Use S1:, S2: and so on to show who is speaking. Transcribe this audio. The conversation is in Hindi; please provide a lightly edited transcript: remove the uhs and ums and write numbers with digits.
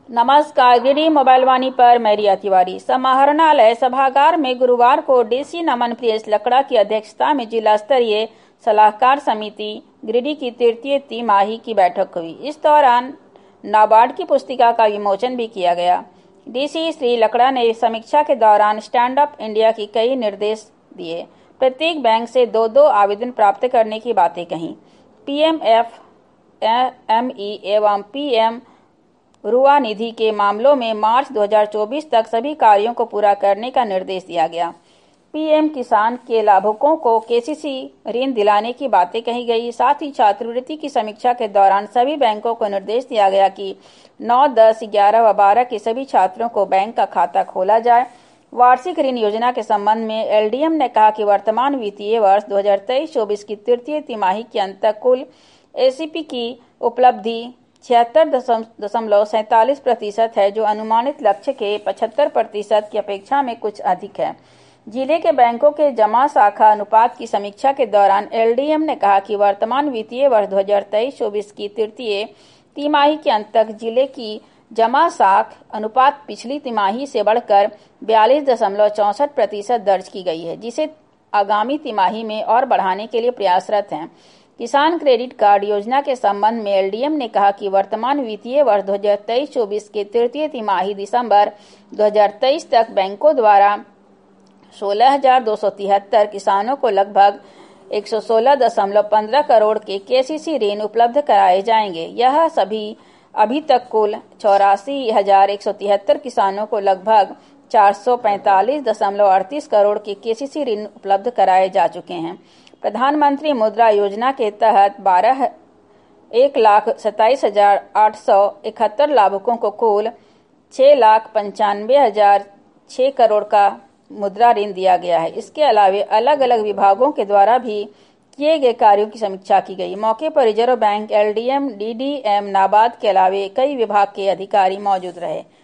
S1: नमस्कार, गिरी मोबाइल वाणी पर मैं रिया तिवारी। समाहरणालय सभागार में गुरुवार को डीसी नमन प्रियेश लकड़ा की अध्यक्षता में जिला स्तरीय सलाहकार समिति गिरिडीह की तृतीय तिमाही की बैठक हुई। इस दौरान नाबार्ड की पुस्तिका का विमोचन भी किया गया। डीसी श्री लकड़ा ने समीक्षा के दौरान स्टैंड अप इंडिया की कई निर्देश दिए। प्रत्येक बैंक से 2-2 आवेदन प्राप्त करने की बातें कहीं। पीएमएफएमई एवं पीएम रुआ निधि के मामलों में मार्च 2024 तक सभी कार्यों को पूरा करने का निर्देश दिया गया। पीएम किसान के लाभुकों को केसीसी ऋण दिलाने की बातें कही गई। साथ ही छात्रवृत्ति की समीक्षा के दौरान सभी बैंकों को निर्देश दिया गया कि 9, 10, 11 व 12 के सभी छात्रों को बैंक का खाता खोला जाए। वार्षिक ऋण योजना के संबंध में एलडीएम ने कहा कि वर्तमान वित्तीय वर्ष 2023-24 की तृतीय तिमाही के अंत तक कुल एसीपी की उपलब्धि 76.47% है, जो अनुमानित लक्ष्य के 75% की अपेक्षा में कुछ अधिक है। जिले के बैंकों के जमा शाखा अनुपात की समीक्षा के दौरान एलडीएम ने कहा कि वर्तमान वित्तीय वर्ष 2023-24 की तृतीय तिमाही के अंत तक जिले की जमा शाख अनुपात पिछली तिमाही से बढ़कर 42.64% दर्ज की गई है, जिसे आगामी तिमाही में और बढ़ाने के लिए प्रयासरत हैं। किसान क्रेडिट कार्ड योजना के संबंध में एलडीएम ने कहा कि वर्तमान वित्तीय वर्ष 2023-24 के तृतीय तिमाही दिसंबर 2023 तक बैंकों द्वारा 16,273 किसानों को लगभग 116.15 करोड़ के केसीसी ऋण उपलब्ध कराए जाएंगे। यह सभी अभी तक कुल 84,173 किसानों को लगभग 445.38 करोड़ के केसीसी ऋण उपलब्ध कराए जा चुके हैं। प्रधानमंत्री मुद्रा योजना के तहत 1,27,871 लाभुकों को कुल 6,95,006 करोड़ का मुद्रा ऋण दिया गया है। इसके अलावा अलग अलग विभागों के द्वारा भी किए गए कार्यों की समीक्षा की गई। मौके पर reserve bank, LDM, DDM, NABARD के अलावा कई विभाग के अधिकारी मौजूद रहे।